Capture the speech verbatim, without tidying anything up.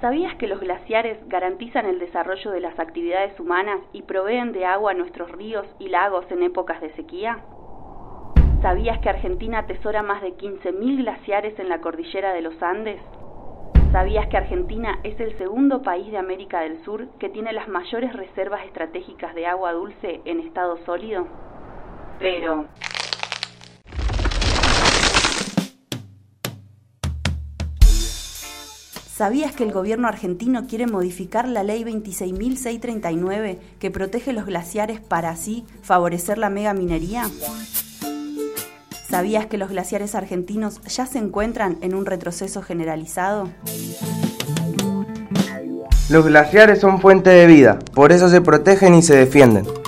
¿Sabías que los glaciares garantizan el desarrollo de las actividades humanas y proveen de agua a nuestros ríos y lagos en épocas de sequía? ¿Sabías que Argentina atesora más de quince mil glaciares en la cordillera de los Andes? ¿Sabías que Argentina es el segundo país de América del Sur que tiene las mayores reservas estratégicas de agua dulce en estado sólido? Pero... ¿Sabías que el gobierno argentino quiere modificar la ley veintiséis mil seiscientos treinta y nueve que protege los glaciares para así favorecer la megaminería? ¿Sabías que los glaciares argentinos ya se encuentran en un retroceso generalizado? Los glaciares son fuente de vida, por eso se protegen y se defienden.